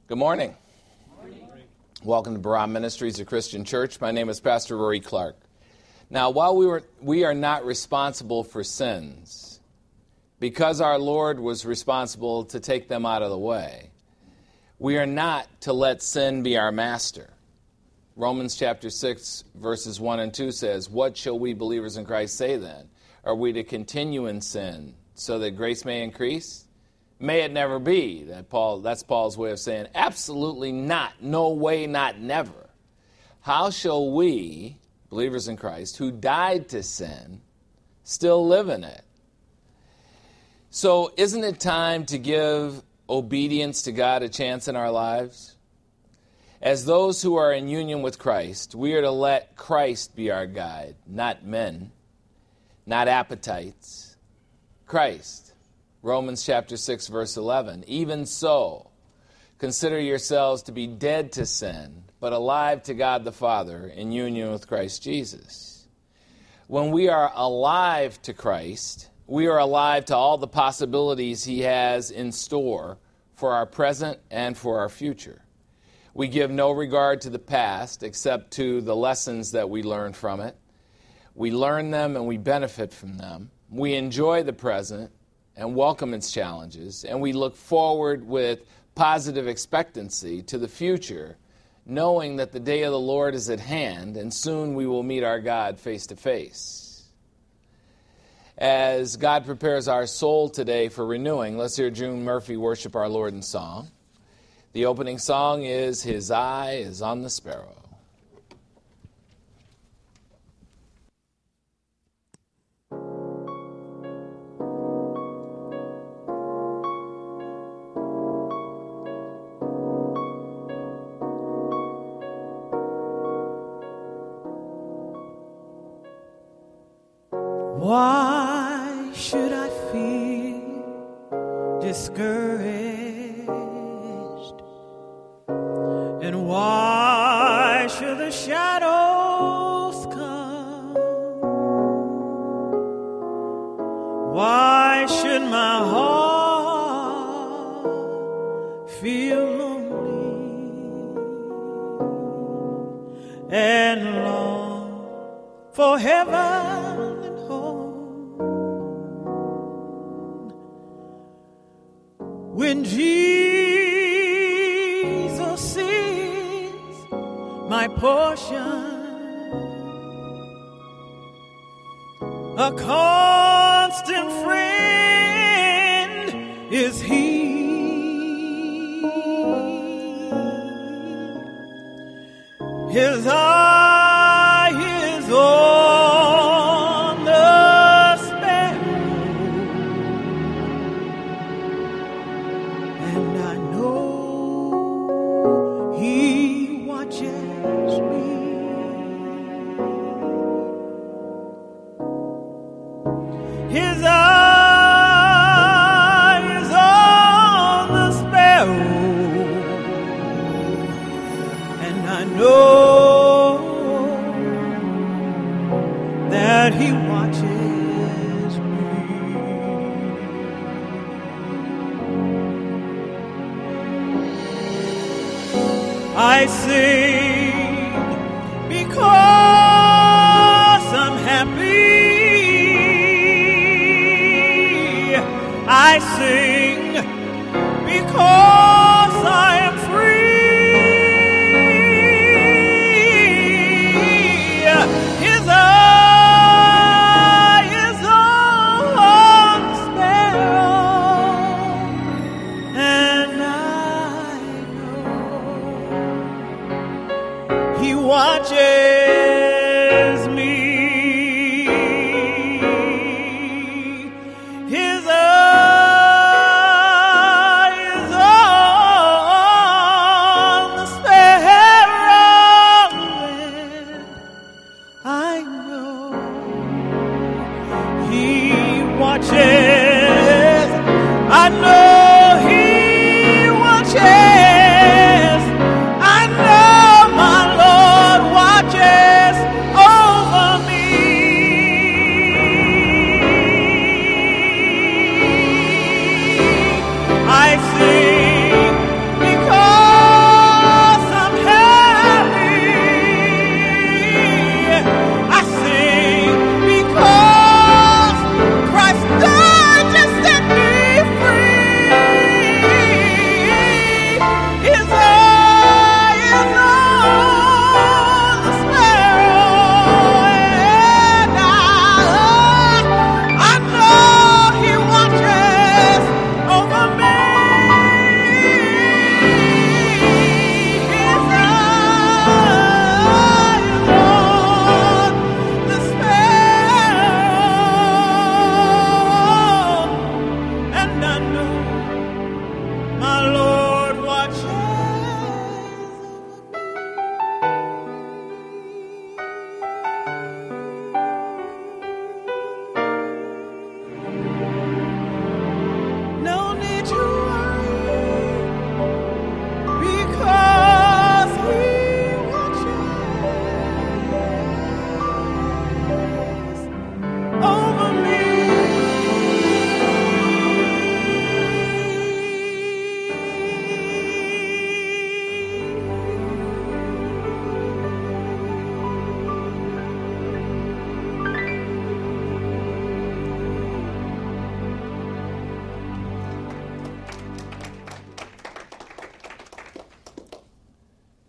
Good morning. Welcome to Barah Ministries, a Christian church. My name is Pastor Rory Clark. Now, while we are not responsible for sins, because our Lord was responsible to take them out of the way, we are not to let sin be our master. Romans chapter 6, verses 1 and 2 says, "What shall we believers in Christ say then? Are we to continue in sin so that grace may increase? May it never be." That's Paul's way of saying, absolutely not. No way, not never. How shall we, believers in Christ, who died to sin, still live in it? So isn't it time to give obedience to God a chance in our lives? As those who are in union with Christ, we are to let Christ be our guide, not men, not appetites. Christ. Romans chapter 6, verse 11. "Even so, consider yourselves to be dead to sin, but alive to God the Father in union with Christ Jesus." When we are alive to Christ, we are alive to all the possibilities He has in store for our present and for our future. We give no regard to the past except to the lessons that we learn from it. We learn them and we benefit from them. We enjoy the present and welcome its challenges, and we look forward with positive expectancy to the future, knowing that the day of the Lord is at hand, and soon we will meet our God face to face. As God prepares our soul today for renewing, let's hear June Murphy worship our Lord in song. The opening song is "His Eye is on the Sparrow." Why should I feel discouraged? And why should the shadows come? Why should my heart feel lonely and long for heaven? When Jesus is my portion, a constant friend is He. His eye is on the sparrow, and I know He watches me. His eye is on the sparrow, and I know that He watches me. I sing because I'm happy. I sing because I am free. His eye is on the sparrow, and I know He watches me. His eye is on the sparrow, and I know He watches. I know He watches. I know my Lord watches.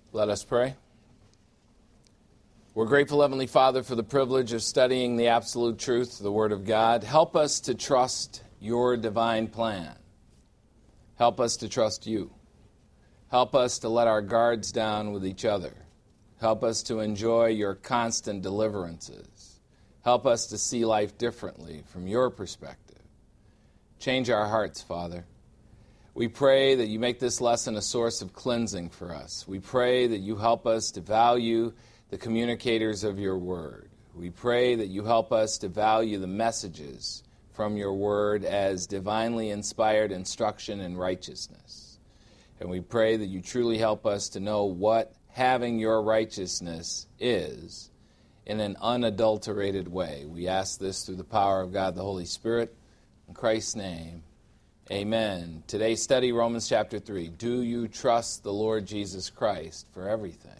Let us pray. We're grateful, Heavenly Father, for the privilege of studying the absolute truth, the Word of God. Help us to trust your divine plan. Help us to trust you. Help us to let our guards down with each other. Help us to enjoy your constant deliverances. Help us to see life differently from your perspective. Change our hearts, Father. We pray that you make this lesson a source of cleansing for us. We pray that you help us to value the communicators of your word. We pray that you help us to value the messages from your word as divinely inspired instruction in righteousness. And we pray that you truly help us to know what having your righteousness is in an unadulterated way. We ask this through the power of God the Holy Spirit. In Christ's name, amen. Today's study, Romans chapter 3. Do you trust the Lord Jesus Christ for everything?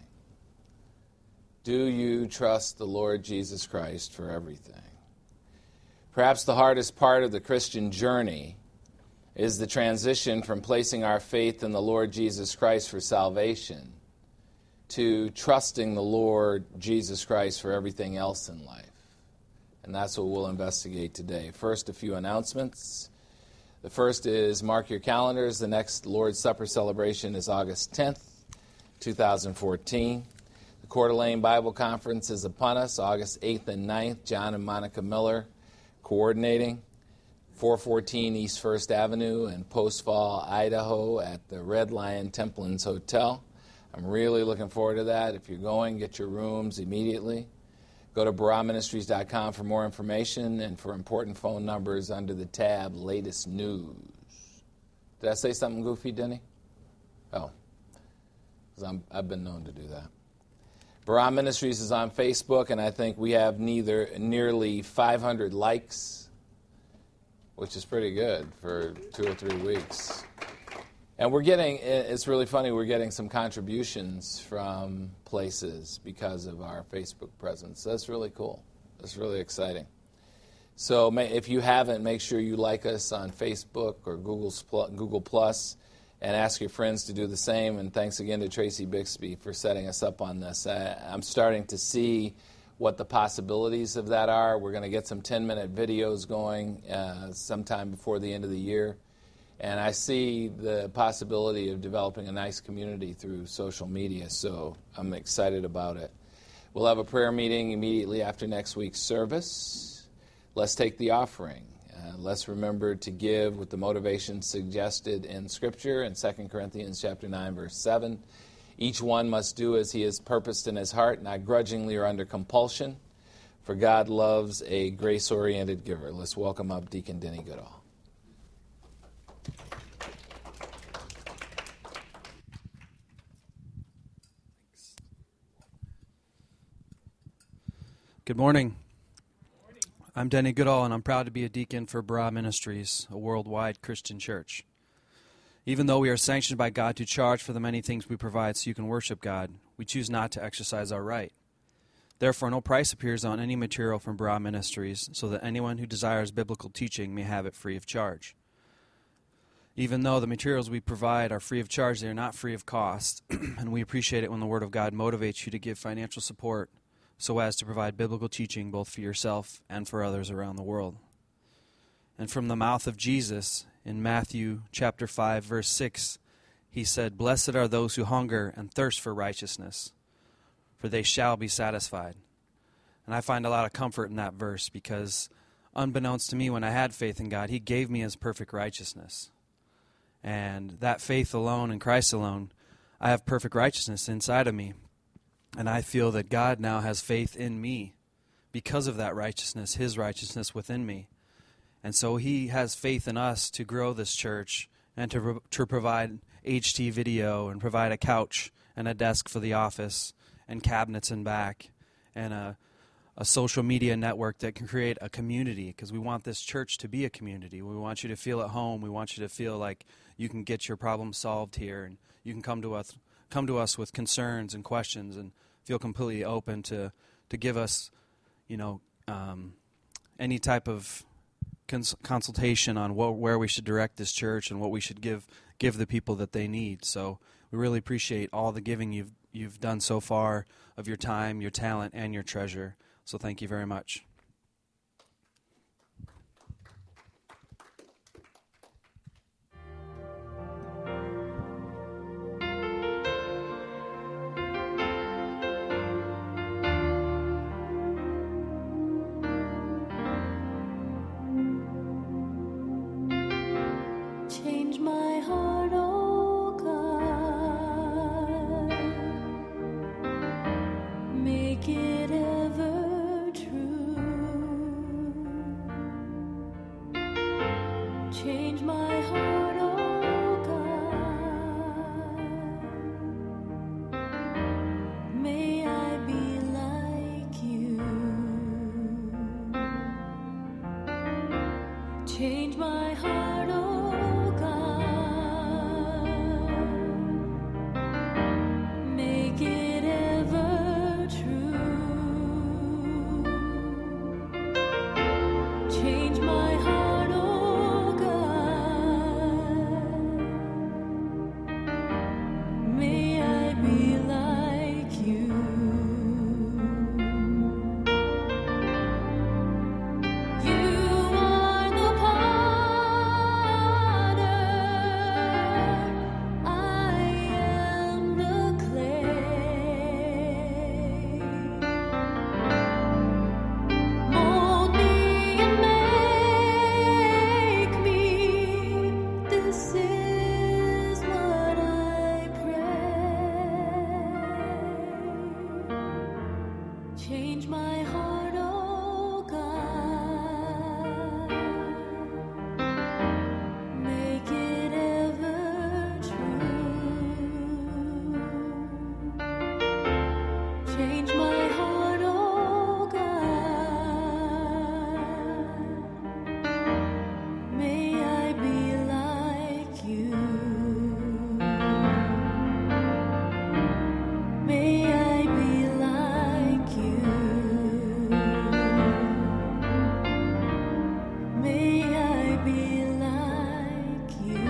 Do you trust the Lord Jesus Christ for everything? Perhaps the hardest part of the Christian journey is the transition from placing our faith in the Lord Jesus Christ for salvation to trusting the Lord Jesus Christ for everything else in life. And that's what we'll investigate today. First, a few announcements. The first is mark your calendars. The next Lord's Supper celebration is August 10th, 2014. The Coeur d'Alene Bible Conference is upon us, August 8th and 9th. John and Monica Miller coordinating. 414 East First Avenue in Post Fall, Idaho at the Red Lion Templins Hotel. I'm really looking forward to that. If you're going, get your rooms immediately. Go to BaraMinistries.com for more information and for important phone numbers under the tab Latest News. Did I say something goofy, Denny? Oh, because I've been known to do that. Bara Ministries is on Facebook, and I think we have nearly 500 likes, which is pretty good for 2 or 3 weeks. And we're getting, it's really funny, we're getting some contributions from places because of our Facebook presence. That's really cool. That's really exciting. So if you haven't, make sure you like us on Facebook or Google Plus, and ask your friends to do the same. And thanks again to Tracy Bixby for setting us up on this. I'm starting to see what the possibilities of that are. We're going to get some 10-minute videos going sometime before the end of the year. And I see the possibility of developing a nice community through social media, so I'm excited about it. We'll have a prayer meeting immediately after next week's service. Let's take the offering. Let's remember to give with the motivation suggested in Scripture in 2 Corinthians chapter 9, verse 7. Each one must do as he has purposed in his heart, not grudgingly or under compulsion, for God loves a grace-oriented giver. Let's welcome up Deacon Denny Goodall. Good morning. I'm Denny Goodall, and I'm proud to be a deacon for Bara Ministries, a worldwide Christian church. Even though we are sanctioned by God to charge for the many things we provide so you can worship God, we choose not to exercise our right. Therefore, no price appears on any material from Bara Ministries, so that anyone who desires biblical teaching may have it free of charge. Even though the materials we provide are free of charge, they are not free of cost, and we appreciate it when the Word of God motivates you to give financial support so as to provide biblical teaching both for yourself and for others around the world. And from the mouth of Jesus, in Matthew chapter 5, verse 6, he said, "Blessed are those who hunger and thirst for righteousness, for they shall be satisfied." And I find a lot of comfort in that verse because unbeknownst to me, when I had faith in God, he gave me his perfect righteousness. And that faith alone in Christ alone, I have perfect righteousness inside of me. And I feel that God now has faith in me because of that righteousness, his righteousness within me. And so he has faith in us to grow this church and to provide HT video and provide a couch and a desk for the office and cabinets in back and a social media network that can create a community, because we want this church to be a community. We want you to feel at home. We want you to feel like you can get your problems solved here, and you can come to us with concerns and questions and feel completely open to give us, any type of consultation on where we should direct this church and what we should give give the people that they need. So we really appreciate all the giving you've done so far of your time, your talent, and your treasure. So thank you very much. Change my heart, oh God, make it ever true. Change my heart, oh God, may I be like you. Change my heart, oh change my heart, oh God, make it ever true. Change my heart, oh God, may I be like you. May I be like you. May I be like you.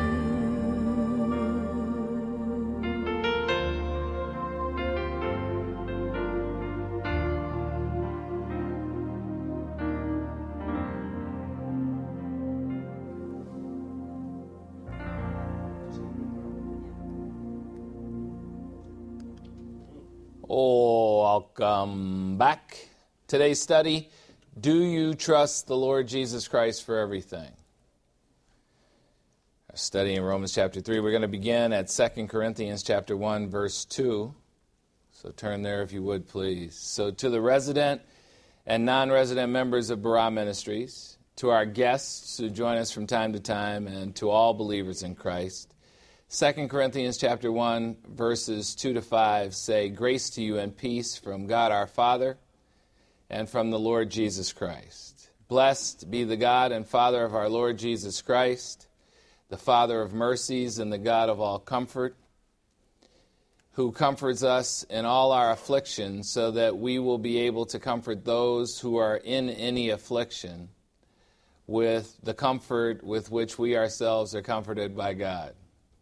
Welcome back. Today's study, do you trust the Lord Jesus Christ for everything? Our study in Romans chapter 3, we're going to begin at 2 Corinthians chapter 1, verse 2. So turn there if you would, please. So to the resident and non-resident members of Barah Ministries, to our guests who join us from time to time, and to all believers in Christ, 2 Corinthians chapter 1, verses 2 to 5 say, grace to you and peace from God our Father and from the Lord Jesus Christ. Blessed be the God and Father of our Lord Jesus Christ, the Father of mercies and the God of all comfort, who comforts us in all our affliction, so that we will be able to comfort those who are in any affliction with the comfort with which we ourselves are comforted by God.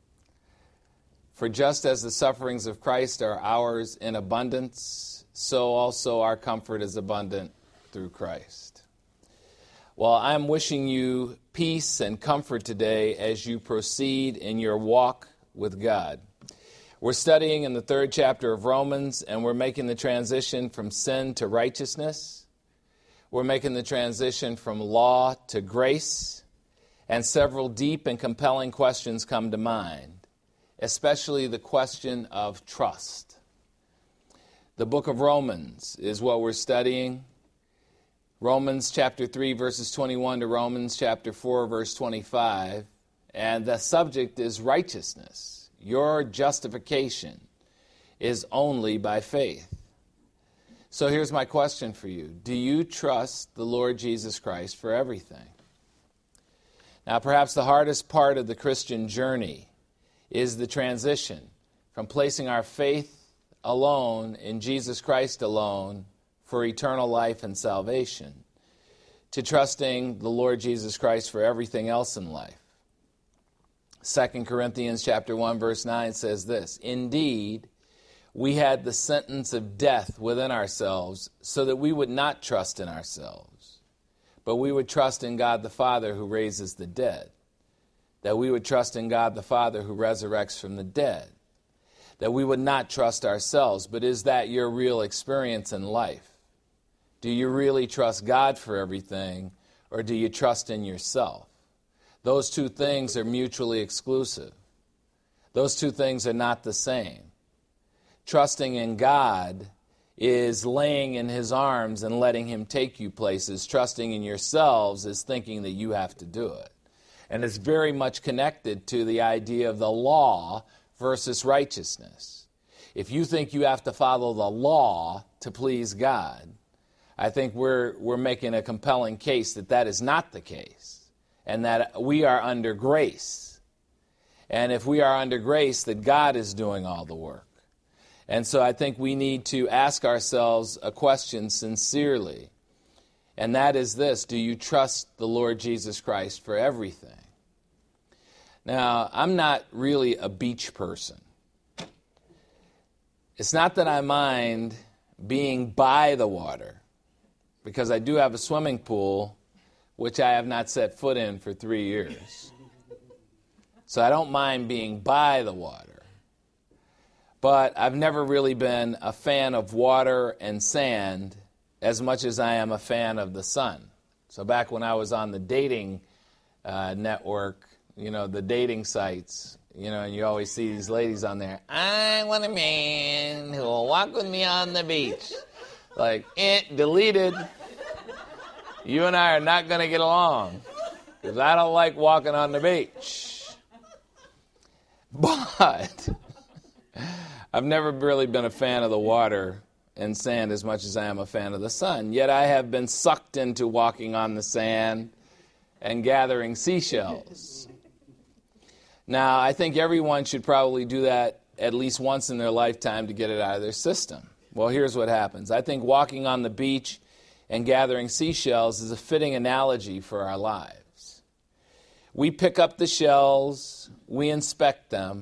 For just as the sufferings of Christ are ours in abundance, so also our comfort is abundant through Christ. Well, I'm wishing you peace and comfort today as you proceed in your walk with God. We're studying in the 3rd chapter of Romans, and we're making the transition from sin to righteousness. We're making the transition from law to grace, and several deep and compelling questions come to mind, especially the question of trust. The book of Romans is what we're studying. Romans chapter 3, verses 21 to Romans chapter 4, verse 25. And the subject is righteousness. Your justification is only by faith. So here's my question for you. Do you trust the Lord Jesus Christ for everything? Now, perhaps the hardest part of the Christian journey is the transition from placing our faith alone in Jesus Christ alone for eternal life and salvation to trusting the Lord Jesus Christ for everything else in life. 2 Corinthians chapter 1, verse 9 says this, "Indeed, we had the sentence of death within ourselves, so that we would not trust in ourselves, but we would trust in God the Father who raises the dead." That we would trust in God the Father who resurrects from the dead. That we would not trust ourselves. But is that your real experience in life? Do you really trust God for everything, or do you trust in yourself? Those two things are mutually exclusive. Those two things are not the same. Trusting in God is laying in His arms and letting Him take you places. Trusting in yourselves is thinking that you have to do it. And it's very much connected to the idea of the law versus righteousness. If you think you have to follow the law to please God, I think we're making a compelling case that that is not the case, and that we are under grace. And if we are under grace, that God is doing all the work. And so I think we need to ask ourselves a question sincerely, and that is this: do you trust the Lord Jesus Christ for everything? Now, I'm not really a beach person. It's not that I mind being by the water, because I do have a swimming pool, which I have not set foot in for 3 years. So I don't mind being by the water. But I've never really been a fan of water and sand as much as I am a fan of the sun. So back when I was on the dating network, the dating sites, and you always see these ladies on there, "I want a man who will walk with me on the beach." Like, deleted. You and I are not going to get along, because I don't like walking on the beach. But I've never really been a fan of the water and sand as much as I am a fan of the sun. Yet I have been sucked into walking on the sand and gathering seashells. Now, I think everyone should probably do that at least once in their lifetime to get it out of their system. Well, here's what happens. I think walking on the beach and gathering seashells is a fitting analogy for our lives. We pick up the shells, we inspect them,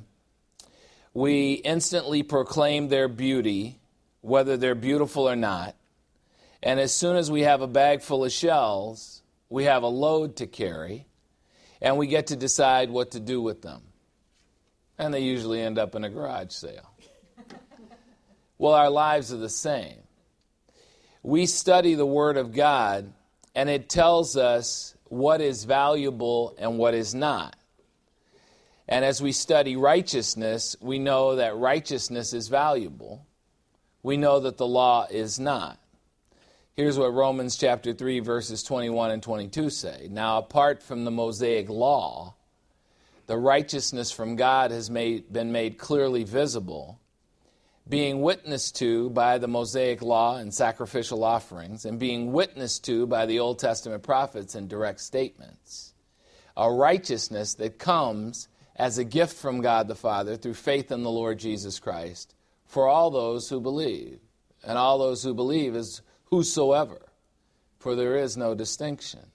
we instantly proclaim their beauty, whether they're beautiful or not, and as soon as we have a bag full of shells, we have a load to carry, and we get to decide what to do with them. And they usually end up in a garage sale. Well, our lives are the same. We study the Word of God, and it tells us what is valuable and what is not. And as we study righteousness, we know that righteousness is valuable. We know that the law is not. Here's what Romans chapter 3, verses 21 and 22 say. "Now, apart from the Mosaic law, the righteousness from God has been made clearly visible, being witnessed to by the Mosaic law and sacrificial offerings, and being witnessed to by the Old Testament prophets and direct statements. A righteousness that comes as a gift from God the Father through faith in the Lord Jesus Christ for all those who believe." And all those who believe is whosoever, for there is no distinction.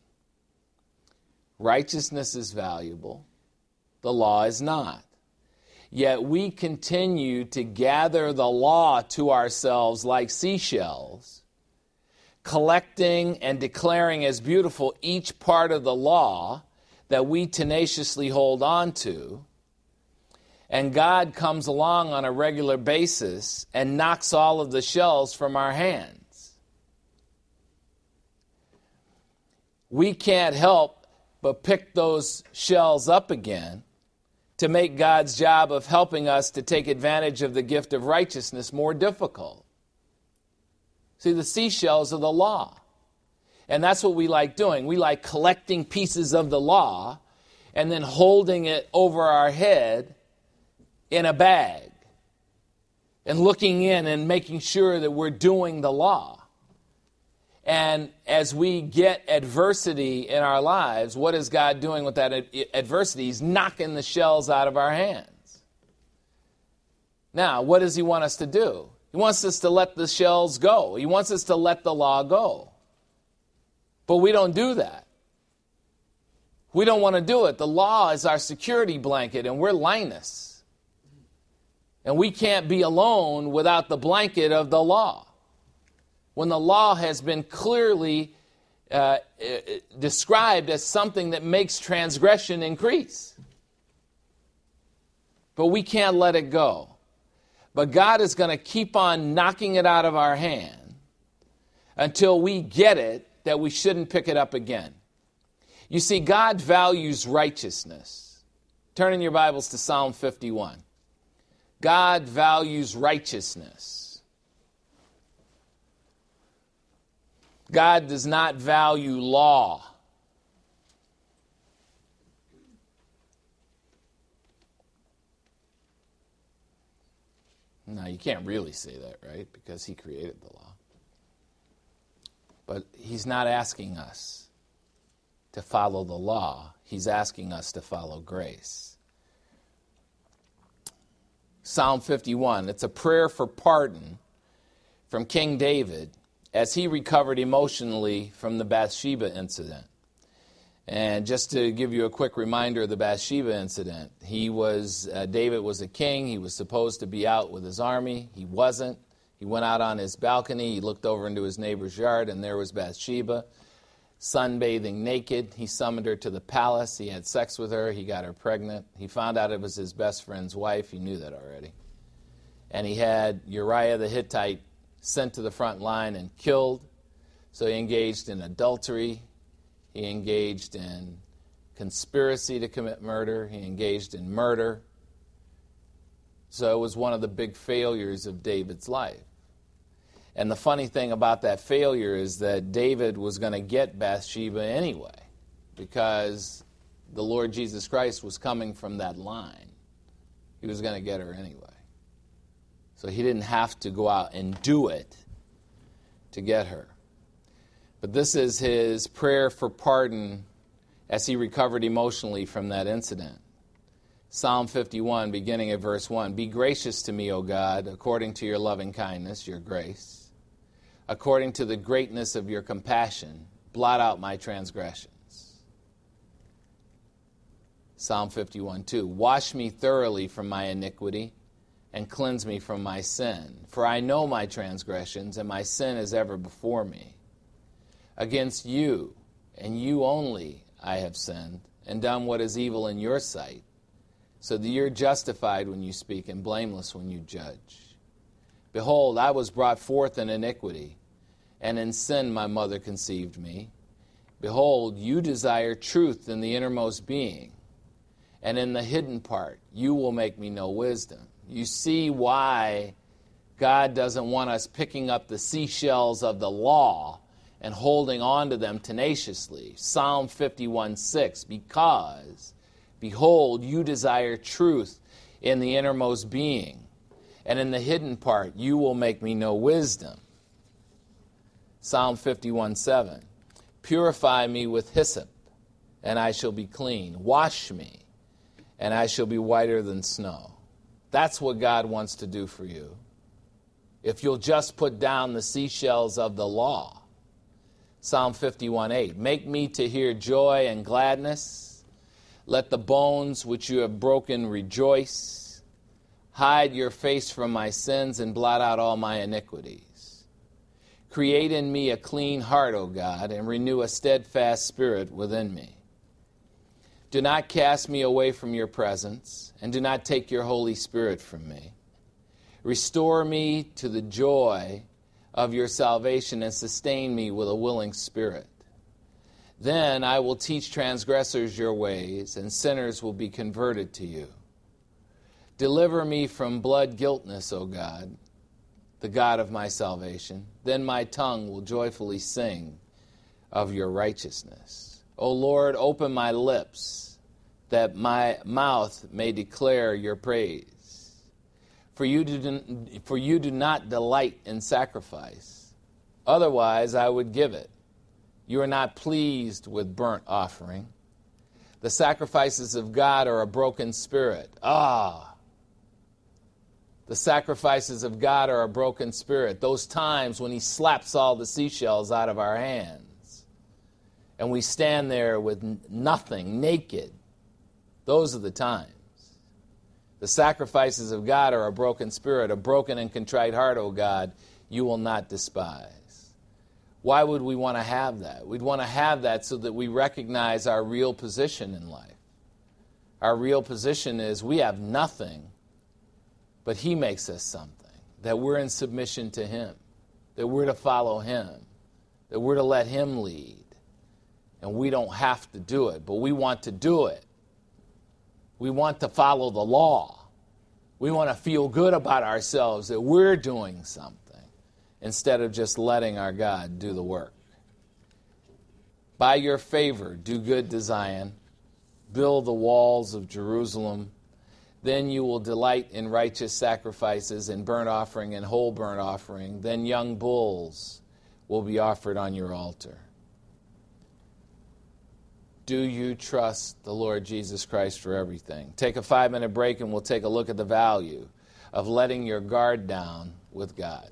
Righteousness is valuable. The law is not. Yet we continue to gather the law to ourselves like seashells, collecting and declaring as beautiful each part of the law that we tenaciously hold on to. And God comes along on a regular basis and knocks all of the shells from our hands. We can't help but pick those shells up again to make God's job of helping us to take advantage of the gift of righteousness more difficult. See, the seashells are the law. And that's what we like doing. We like collecting pieces of the law and then holding it over our head in a bag and looking in and making sure that we're doing the law. And as we get adversity in our lives, what is God doing with that adversity? He's knocking the shells out of our hands. Now, what does He want us to do? He wants us to let the shells go. He wants us to let the law go. But we don't do that. We don't want to do it. The law is our security blanket, and we're Linus. And we can't be alone without the blanket of the law. When the law has been clearly described as something that makes transgression increase. But we can't let it go. But God is going to keep on knocking it out of our hand until we get it that we shouldn't pick it up again. You see, God values righteousness. Turn in your Bibles to Psalm 51. God values righteousness. God does not value law. Now, you can't really say that, right? Because he created the law. But he's not asking us to follow the law. He's asking us to follow grace. Psalm 51, it's a prayer for pardon from King David as he recovered emotionally from the Bathsheba incident. And just to give you a quick reminder of the Bathsheba incident, David was a king. He was supposed to be out with his army. He wasn't. He went out on his balcony. He looked over into his neighbor's yard, and there was Bathsheba, sunbathing naked. He summoned her to the palace. He had sex with her. He got her pregnant. He found out it was his best friend's wife. He knew that already. And he had Uriah the Hittite sent to the front line and killed. So he engaged in adultery. He engaged in conspiracy to commit murder. He engaged in murder. So it was one of the big failures of David's life. And the funny thing about that failure is that David was going to get Bathsheba anyway, because the Lord Jesus Christ was coming from that line. He was going to get her anyway. So he didn't have to go out and do it to get her. But this is his prayer for pardon as he recovered emotionally from that incident. Psalm 51, beginning at verse 1. Be gracious to me, O God, according to your loving kindness, your grace. According to the greatness of your compassion, blot out my transgressions. Psalm 51, 2. Wash me thoroughly from my iniquity and cleanse me from my sin. For I know my transgressions, and my sin is ever before me. Against you, and you only, I have sinned, and done what is evil in your sight, so that you're justified when you speak and blameless when you judge. Behold, I was brought forth in iniquity, and in sin my mother conceived me. Behold, you desire truth in the innermost being, and in the hidden part you will make me know wisdom. You see why God doesn't want us picking up the seashells of the law and holding on to them tenaciously. Psalm 51:6, because, behold, you desire truth in the innermost being, and in the hidden part you will make me know wisdom. Psalm 51:7, purify me with hyssop, and I shall be clean. Wash me, and I shall be whiter than snow. That's what God wants to do for you. If you'll just put down the seashells of the law. Psalm 51:8, make me to hear joy and gladness. Let the bones which you have broken rejoice. Hide your face from my sins and blot out all my iniquities. Create in me a clean heart, O God, and renew a steadfast spirit within me. Do not cast me away from your presence, and do not take your Holy Spirit from me. Restore me to the joy of your salvation and sustain me with a willing spirit. Then I will teach transgressors your ways, and sinners will be converted to you. Deliver me from blood guiltness, O God, the God of my salvation. Then my tongue will joyfully sing of your righteousness. O Lord, open my lips, that my mouth may declare your praise. For you do not delight in sacrifice. Otherwise I would give it. You are not pleased with burnt offering. The sacrifices of God are a broken spirit. The sacrifices of God are a broken spirit. Those times when he slaps all the seashells out of our hands and we stand there with nothing, naked. Those are the times. The sacrifices of God are a broken spirit, a broken and contrite heart, O God, you will not despise. Why would we want to have that? We'd want to have that so that we recognize our real position in life. Our real position is we have nothing, but He makes us something, that we're in submission to Him, that we're to follow Him, that we're to let Him lead. And we don't have to do it, but we want to do it. We want to follow the law. We want to feel good about ourselves that we're doing something instead of just letting our God do the work. By your favor, do good to Zion. Build the walls of Jerusalem. Then you will delight in righteous sacrifices and burnt offering and whole burnt offering. Then young bulls will be offered on your altar. Do you trust the Lord Jesus Christ for everything? Take a 5-minute break and we'll take a look at the value of letting your guard down with God.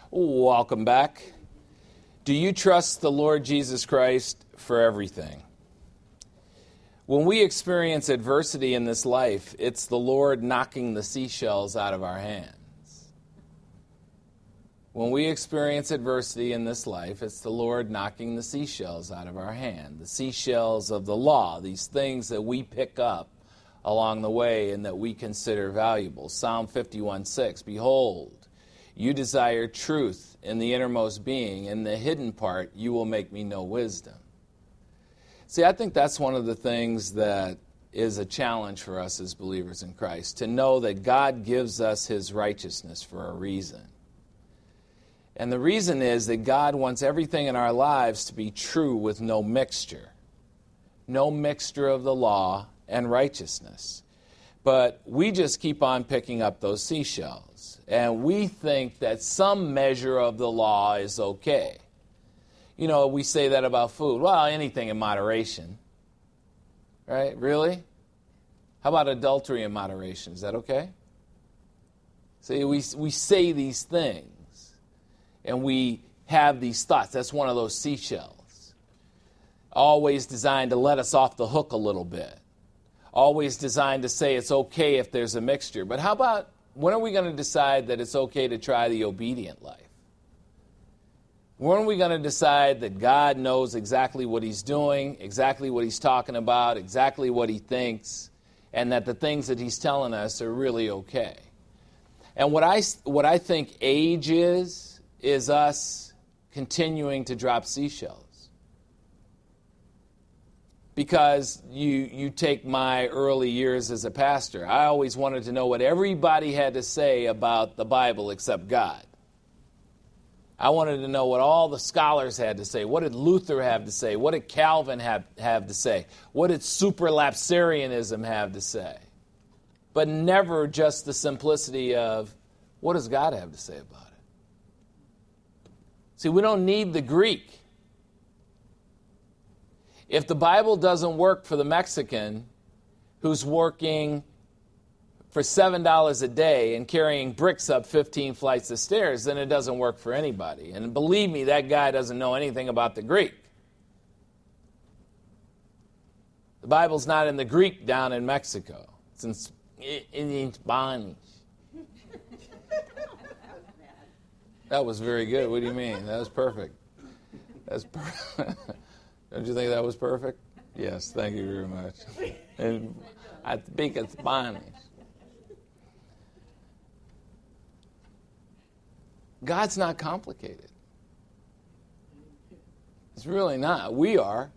Welcome back. Do you trust the Lord Jesus Christ for everything? When we experience adversity in this life, it's the Lord knocking the seashells out of our hands. When we experience adversity in this life, it's the Lord knocking the seashells out of our hand. The seashells of the law, these things that we pick up along the way and that we consider valuable. Psalm 51:6, behold, you desire truth in the innermost being. In the hidden part, you will make me know wisdom. See, I think that's one of the things that is a challenge for us as believers in Christ, to know that God gives us his righteousness for a reason. And the reason is that God wants everything in our lives to be true with no mixture. No mixture of the law and righteousness. But we just keep on picking up those seashells. And we think that some measure of the law is okay. You know, we say that about food. Well, anything in moderation. Right? Really? How about adultery in moderation? Is that okay? See, we say these things. And we have these thoughts. That's one of those seashells. Always designed to let us off the hook a little bit. Always designed to say it's okay if there's a mixture. But how about, when are we going to decide that it's okay to try the obedient life? When are we going to decide that God knows exactly what he's doing, exactly what he's talking about, exactly what he thinks, and that the things that he's telling us are really okay? And what I think age is us continuing to drop seashells. Because you take my early years as a pastor, I always wanted to know what everybody had to say about the Bible except God. I wanted to know what all the scholars had to say. What did Luther have to say? What did Calvin have to say? What did superlapsarianism have to say? But never just the simplicity of, what does God have to say about it? See, we don't need the Greek. If the Bible doesn't work for the Mexican who's working for $7 a day and carrying bricks up 15 flights of stairs, then it doesn't work for anybody. And believe me, that guy doesn't know anything about the Greek. The Bible's not in the Greek down in Mexico. It's in Spanish. That was very good. What do you mean? That was perfect. That's perfect. Don't you think that was perfect? Yes, thank you very much. And I speak in Spanish. God's not complicated. It's really not. We are.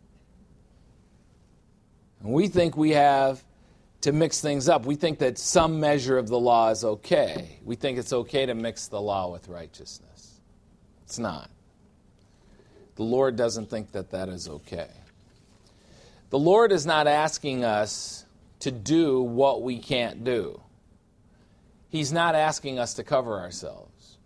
And we think we have to mix things up. We think that some measure of the law is okay. We think it's okay to mix the law with righteousness. It's not. The Lord doesn't think that that is okay. The Lord is not asking us to do what we can't do. He's not asking us to cover ourselves.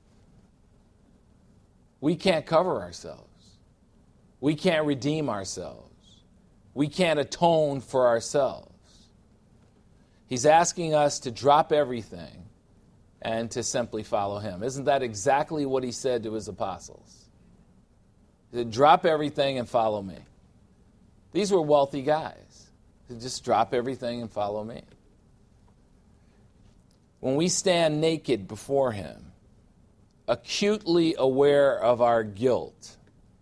We can't cover ourselves. We can't redeem ourselves. We can't atone for ourselves. He's asking us to drop everything and to simply follow him. Isn't that exactly what he said to his apostles? He said, drop everything and follow me. These were wealthy guys. He said, just drop everything and follow me. When we stand naked before him, acutely aware of our guilt,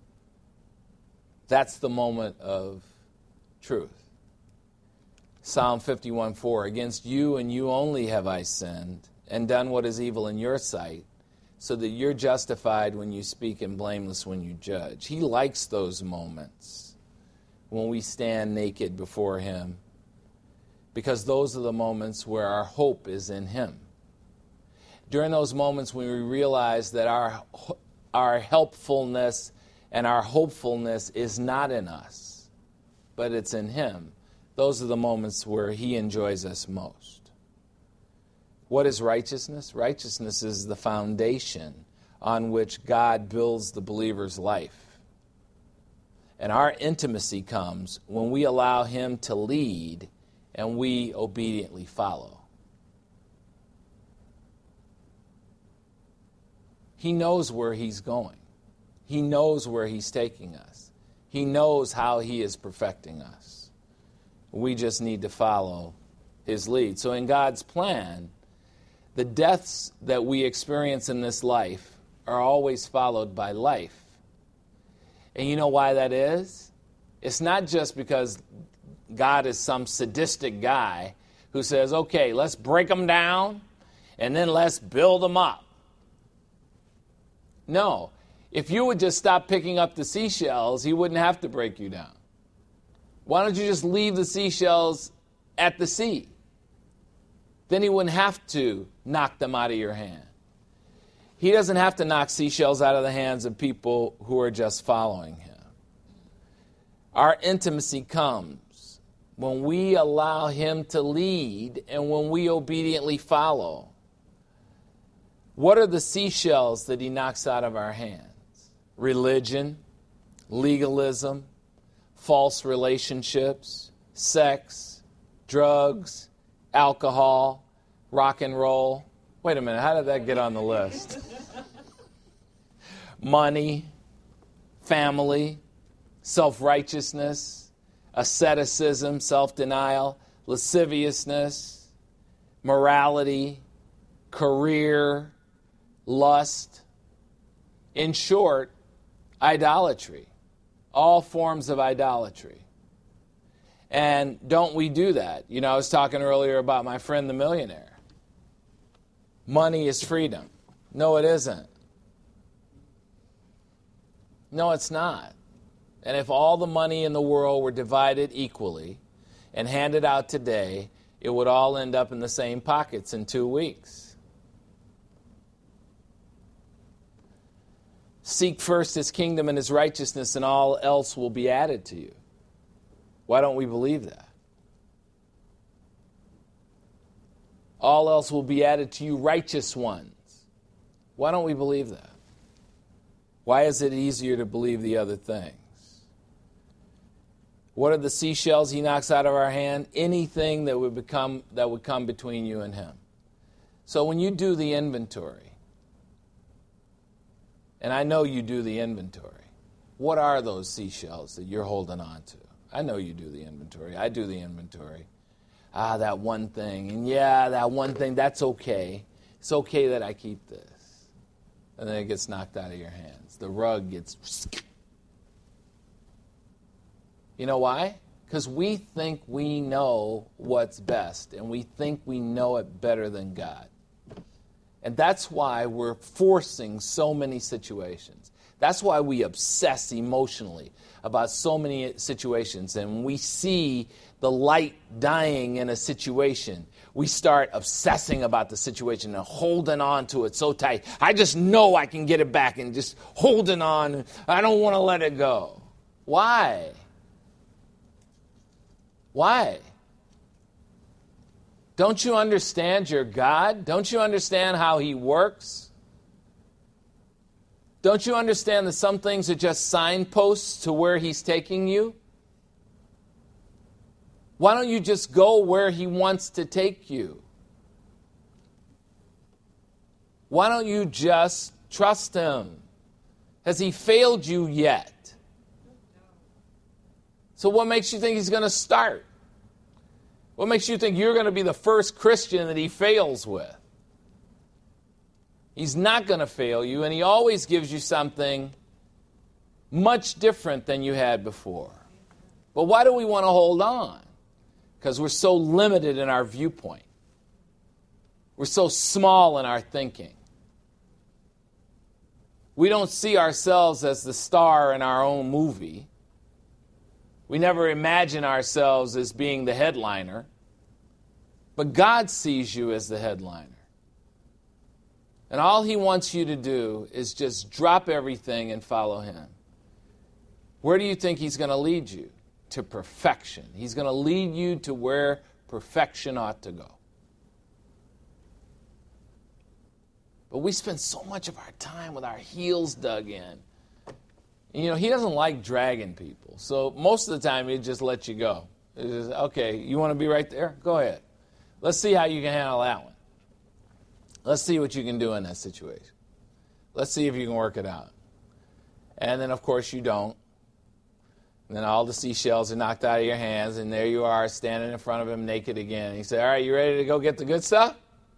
that's the moment of truth. Psalm 51:4, against you and you only have I sinned and done what is evil in your sight, so that you're justified when you speak and blameless when you judge. He likes those moments when we stand naked before him, because those are the moments where our hope is in him. During those moments when we realize that our helpfulness and our hopefulness is not in us, but it's in him, those are the moments where he enjoys us most. What is righteousness? Righteousness is the foundation on which God builds the believer's life. And our intimacy comes when we allow him to lead and we obediently follow. He knows where he's going. He knows where he's taking us. He knows how he is perfecting us. We just need to follow his lead. So in God's plan, the deaths that we experience in this life are always followed by life. And you know why that is? It's not just because God is some sadistic guy who says, okay, let's break them down and then let's build them up. No. If you would just stop picking up the seashells, he wouldn't have to break you down. Why don't you just leave the seashells at the sea? Then he wouldn't have to knock them out of your hand. He doesn't have to knock seashells out of the hands of people who are just following him. Our intimacy comes when we allow him to lead and when we obediently follow. What are the seashells that he knocks out of our hands? Religion, legalism, false relationships, sex, drugs, alcohol, rock and roll. Wait a minute, how did that get on the list? Money, family, self-righteousness, asceticism, self-denial, lasciviousness, morality, career, lust. In short, idolatry. All forms of idolatry. And don't we do that? You know, I was talking earlier about my friend the millionaire. Money is freedom. No, it isn't. No, it's not. And if all the money in the world were divided equally and handed out today, it would all end up in the same pockets in 2 weeks. Seek first his kingdom and his righteousness, and all else will be added to you. Why don't we believe that? All else will be added to you, righteous ones. Why don't we believe that? Why is it easier to believe the other things? What are the seashells he knocks out of our hand? Anything that would come between you and him. So when you do the inventory, and I know you do the inventory, what are those seashells that you're holding on to? I know you do the inventory. I do the inventory. That one thing. And yeah, that one thing, that's okay. It's okay that I keep this. And then it gets knocked out of your hands. The rug gets... You know why? Because we think we know what's best, and we think we know it better than God. And that's why we're forcing so many situations. That's why we obsess emotionally about so many situations. And when we see the light dying in a situation, we start obsessing about the situation and holding on to it so tight. I just know I can get it back and just holding on. I don't want to let it go. Why? Why? Don't you understand your God? Don't you understand how he works? Don't you understand that some things are just signposts to where he's taking you? Why don't you just go where he wants to take you? Why don't you just trust him? Has he failed you yet? So what makes you think he's going to start? What makes you think you're going to be the first Christian that he fails with? He's not going to fail you, and he always gives you something much different than you had before. But why do we want to hold on? Because we're so limited in our viewpoint. We're so small in our thinking. We don't see ourselves as the star in our own movie. We never imagine ourselves as being the headliner. But God sees you as the headliner. And all he wants you to do is just drop everything and follow him. Where do you think he's going to lead you? To perfection. He's going to lead you to where perfection ought to go. But we spend so much of our time with our heels dug in. You know, he doesn't like dragging people. So most of the time, he just lets you go. It's just, okay, you want to be right there? Go ahead. Let's see how you can handle that one. Let's see what you can do in that situation. Let's see if you can work it out. And then, of course, you don't. And then all the seashells are knocked out of your hands, and there you are standing in front of him naked again. He said, all right, you ready to go get the good stuff?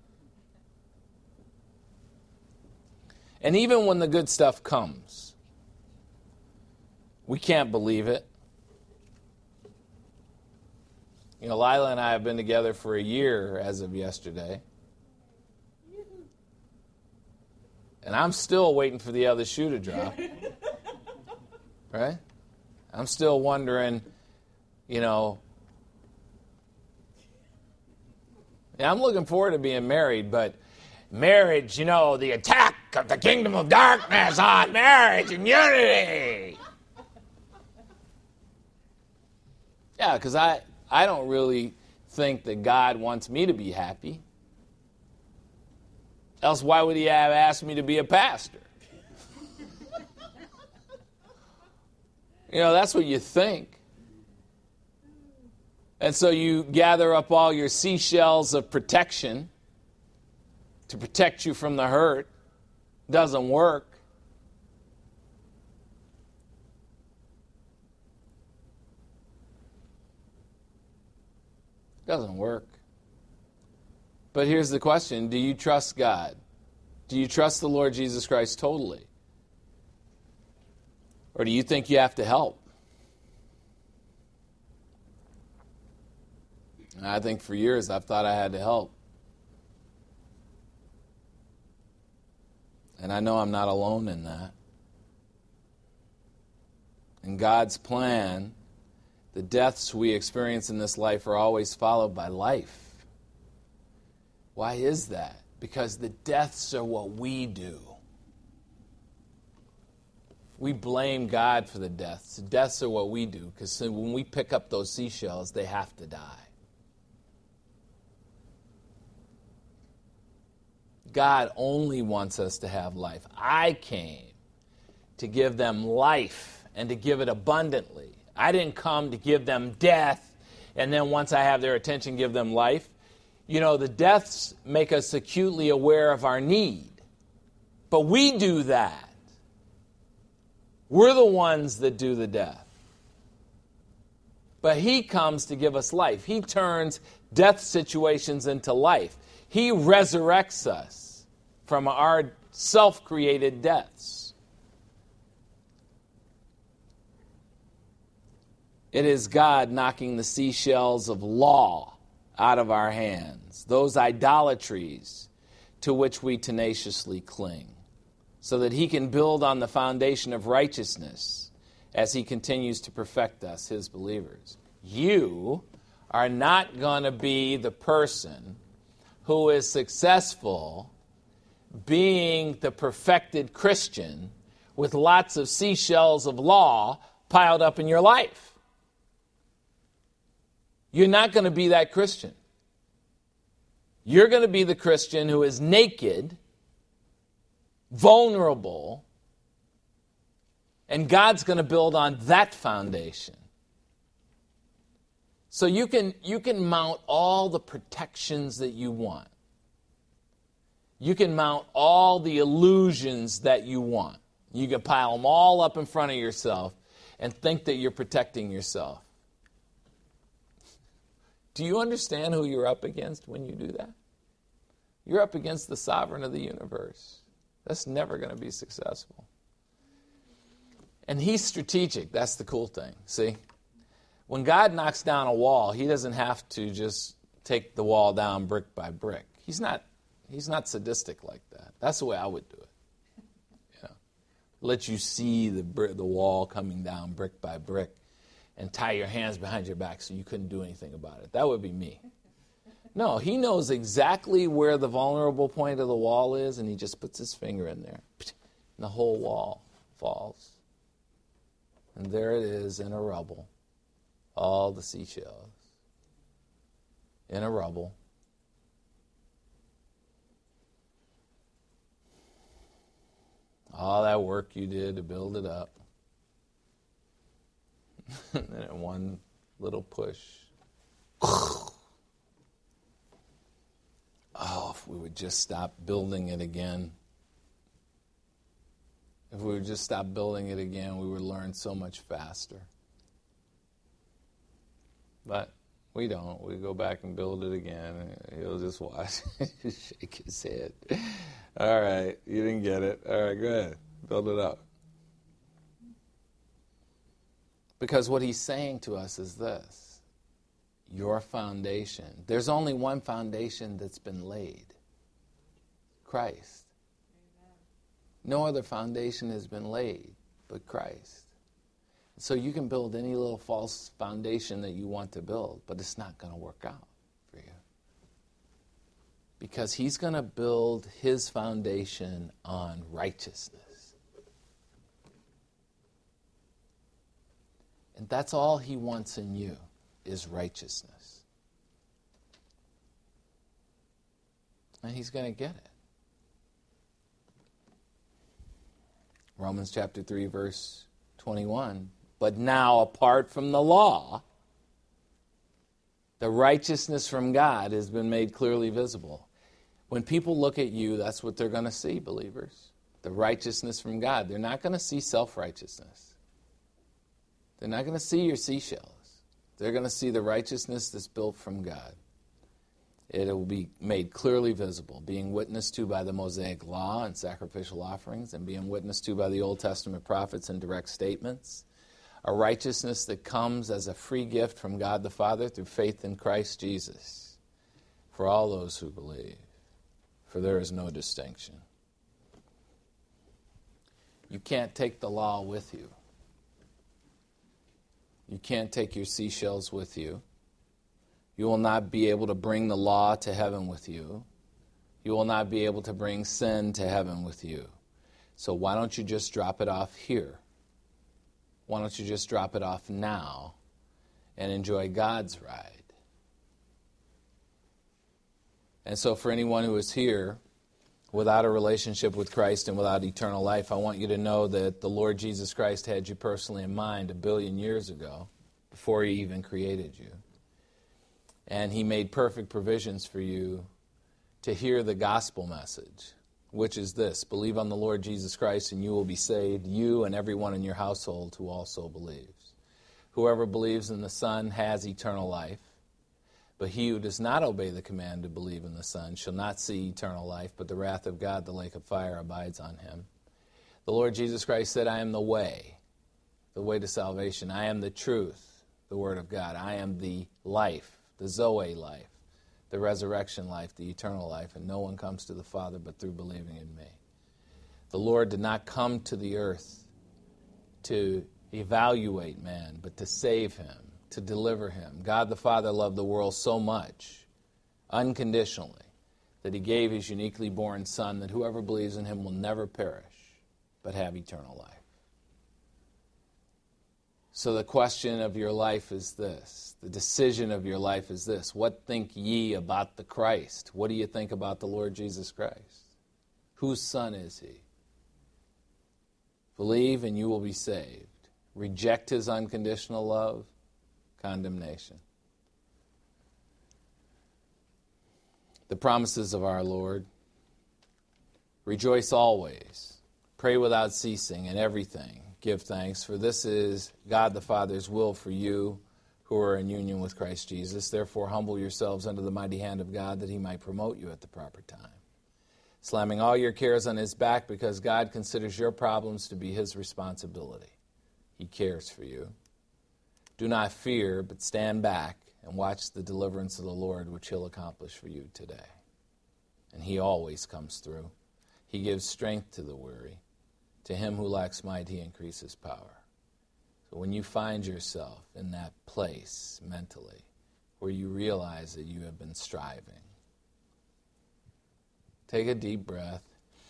And even when the good stuff comes, we can't believe it. You know, Lila and I have been together for a year as of yesterday. And I'm still waiting for the other shoe to drop. Right? I'm still wondering, you know, yeah, I'm looking forward to being married, but marriage, you know, the attack of the kingdom of darkness on marriage and unity. Yeah, because I don't really think that God wants me to be happy. Else why would he have asked me to be a pastor? You know, that's what you think. And so you gather up all your seashells of protection to protect you from the hurt. Doesn't work. Doesn't work. But here's the question. Do you trust God? Do you trust the Lord Jesus Christ totally? Or do you think you have to help? And I think for years I've thought I had to help. And I know I'm not alone in that. In God's plan, the deaths we experience in this life are always followed by life. Why is that? Because the deaths are what we do. We blame God for the deaths. The deaths are what we do, because when we pick up those seashells, they have to die. God only wants us to have life. I came to give them life and to give it abundantly. I didn't come to give them death and then once I have their attention, give them life. You know, the deaths make us acutely aware of our need. But we do that. We're the ones that do the death. But he comes to give us life. He turns death situations into life. He resurrects us from our self-created deaths. It is God knocking the seashells of law out of our hands, those idolatries to which we tenaciously cling, so that he can build on the foundation of righteousness as he continues to perfect us, his believers. You are not going to be the person who is successful being the perfected Christian with lots of seashells of law piled up in your life. You're not going to be that Christian. You're going to be the Christian who is naked, vulnerable, and God's going to build on that foundation. So you can mount all the protections that you want. You can mount all the illusions that you want. You can pile them all up in front of yourself and think that you're protecting yourself. Do you understand who you're up against when you do that? You're up against the sovereign of the universe. That's never going to be successful. And he's strategic. That's the cool thing. See? When God knocks down a wall, he doesn't have to just take the wall down brick by brick. He's not sadistic like that. That's the way I would do it. You know, let you see the wall coming down brick by brick and tie your hands behind your back so you couldn't do anything about it. That would be me. No, he knows exactly where the vulnerable point of the wall is, and he just puts his finger in there. And the whole wall falls. And there it is in a rubble. All the seashells. In a rubble. All that work you did to build it up. And then in one little push. Oh, if we would just stop building it again. If we would just stop building it again, we would learn so much faster. But we don't. We go back and build it again. He'll just watch, shake his head. All right, you didn't get it. All right, go ahead. Build it up. Because what he's saying to us is this: your foundation. There's only one foundation that's been laid. Christ. No other foundation has been laid but Christ. So you can build any little false foundation that you want to build, but it's not going to work out for you. Because he's going to build his foundation on righteousness. And that's all he wants in you, is righteousness. And he's going to get it. Romans chapter 3, verse 21. But now, apart from the law, the righteousness from God has been made clearly visible. When people look at you, that's what they're going to see, believers. The righteousness from God. They're not going to see self-righteousness. They're not going to see your seashells. They're going to see the righteousness that's built from God. It will be made clearly visible, being witnessed to by the Mosaic law and sacrificial offerings, and being witnessed to by the Old Testament prophets and direct statements. A righteousness that comes as a free gift from God the Father through faith in Christ Jesus for all those who believe, for there is no distinction. You can't take the law with you. You can't take your seashells with you. You will not be able to bring the law to heaven with you. You will not be able to bring sin to heaven with you. So why don't you just drop it off here? Why don't you just drop it off now and enjoy God's ride? And so for anyone who is here without a relationship with Christ and without eternal life, I want you to know that the Lord Jesus Christ had you personally in mind 1 billion years ago, before he even created you. And he made perfect provisions for you to hear the gospel message, which is this: believe on the Lord Jesus Christ and you will be saved, you and everyone in your household who also believes. Whoever believes in the Son has eternal life, but he who does not obey the command to believe in the Son shall not see eternal life, but the wrath of God, the lake of fire, abides on him. The Lord Jesus Christ said, I am the way to salvation. I am the truth, the Word of God. I am the life, the Zoe life, the resurrection life, the eternal life, and no one comes to the Father but through believing in me. The Lord did not come to the earth to evaluate man, but to save him, to deliver him. God the Father loved the world so much, unconditionally, that he gave his uniquely born Son, that whoever believes in him will never perish, but have eternal life. So the question of your life is this. The decision of your life is this. What think ye about the Christ? What do you think about the Lord Jesus Christ? Whose Son is he? Believe and you will be saved. Reject his unconditional love, condemnation. The promises of our Lord. Rejoice always. Pray without ceasing. In everything give thanks, for this is God the Father's will for you who are in union with Christ Jesus. Therefore humble yourselves under the mighty hand of God, that he might promote you at the proper time. Slamming all your cares on his back, because God considers your problems to be his responsibility. He cares for you. Do not fear, but stand back and watch the deliverance of the Lord, which he'll accomplish for you today. And he always comes through. He gives strength to the weary. To him who lacks might, he increases power. So when you find yourself in that place mentally where you realize that you have been striving, take a deep breath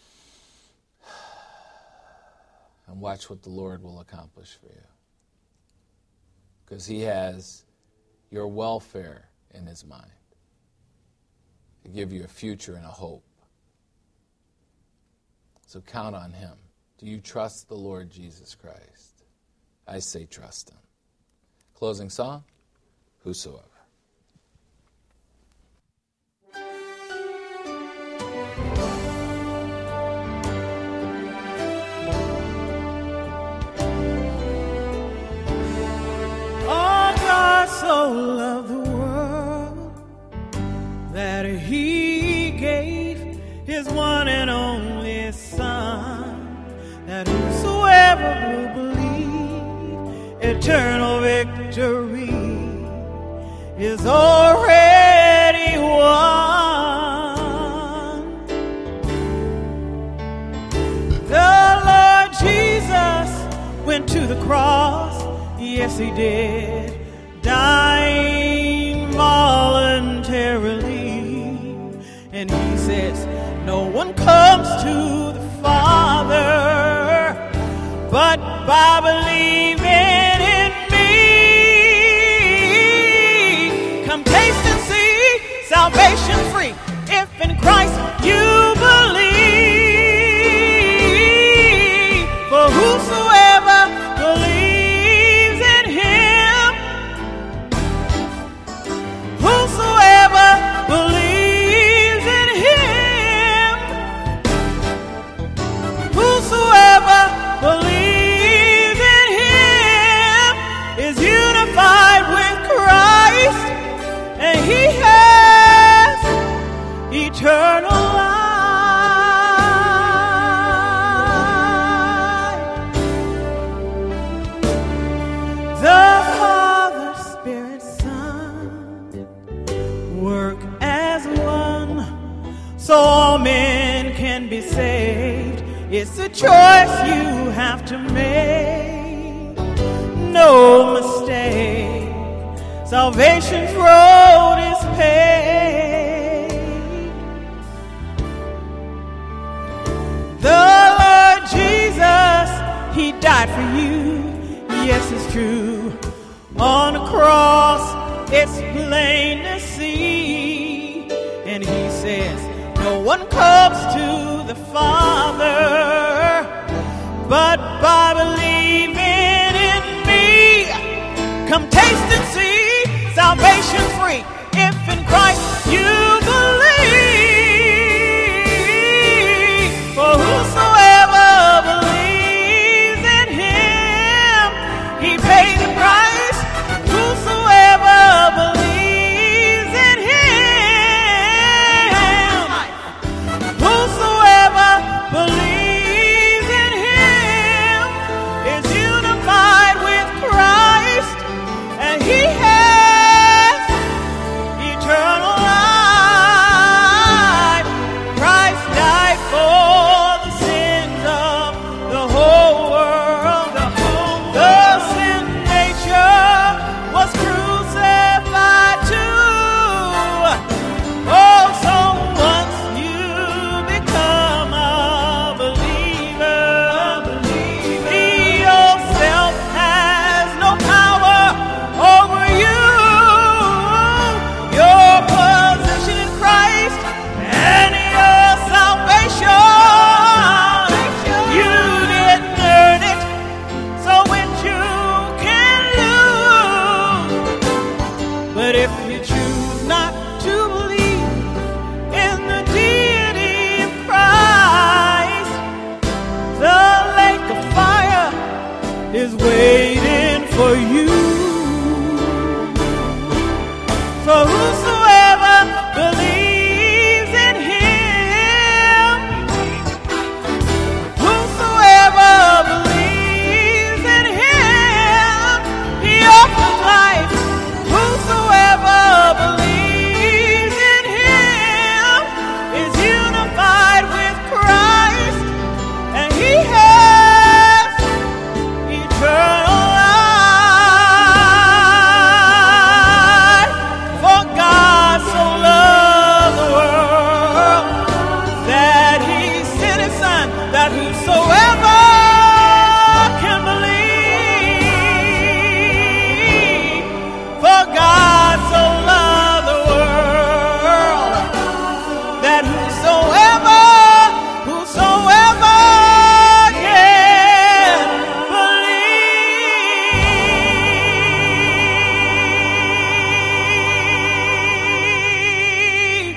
and watch what the Lord will accomplish for you. Because he has your welfare in his mind, to give you a future and a hope. So count on him. Do you trust the Lord Jesus Christ? I say trust him. Closing song, Whosoever. that he gave his one and only Son, that whosoever will believe, eternal victory is already won. The Lord Jesus went to the cross, yes he did, dying voluntarily. And he says, no one comes to the Father but by believing in me. Come taste and see, salvation free, if in Christ you believe. For whosoever believes in him, whosoever believes in him, whosoever believes in him is unified with Christ, and he has eternal life. The Father, Spirit, Son work as one, so all men can be saved. It's a choice you have to make, no mistake. Salvation's road is paved. The Lord Jesus, he died for you. Yes, it's true. On the cross, it's plain to see. And he says, no one comes to the Father but by believing in me. Come taste and see, salvation free, if in Christ you believe. For whosoever believes in him, he paid the price. Whosoever believes in him, whosoever believes in him is unified with Christ, and he has eternal life. Christ died for the sins of the whole world. The sin nature was crucified too. Oh, so once you become a believer, the old self has no power over you. Your position in Christ and your salvation, you didn't earn it, so it you can lose. But if you choose not to believe in the deity of Christ, the lake of fire is waiting for you. For whosoever believes in him, whosoever believes in him, he offers life. Whosoever believes in him is unified with Christ, and he has eternal life. For God so loved the world that he sent his Son, that whosoever can believe. For God so loved the world that whosoever can believe.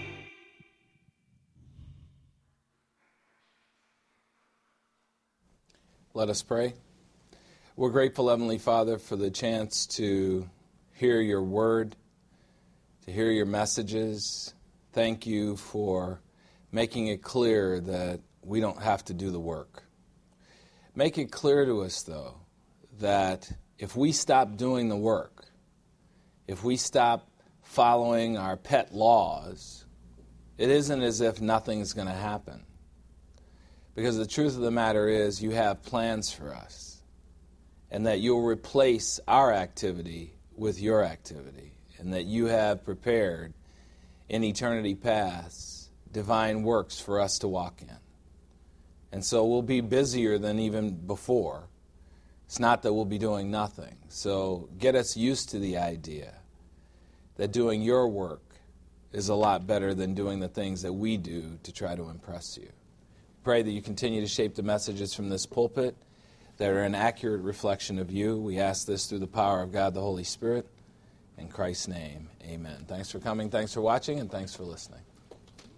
Let us pray. We're grateful, Heavenly Father, for the chance to hear your word, to hear your messages. Thank you for making it clear that we don't have to do the work. Make it clear to us, though, that if we stop doing the work, if we stop following our pet laws, it isn't as if nothing's going to happen. Because the truth of the matter is you have plans for us, and that you'll replace our activity with your activity, and that you have prepared in eternity past divine works for us to walk in. And so we'll be busier than even before. It's not that we'll be doing nothing. So get us used to the idea that doing your work is a lot better than doing the things that we do to try to impress you. Pray that you continue to shape the messages from this pulpit that are an accurate reflection of you. We ask this through the power of God the Holy Spirit. In Christ's name, amen. Thanks for coming, thanks for watching, and thanks for listening.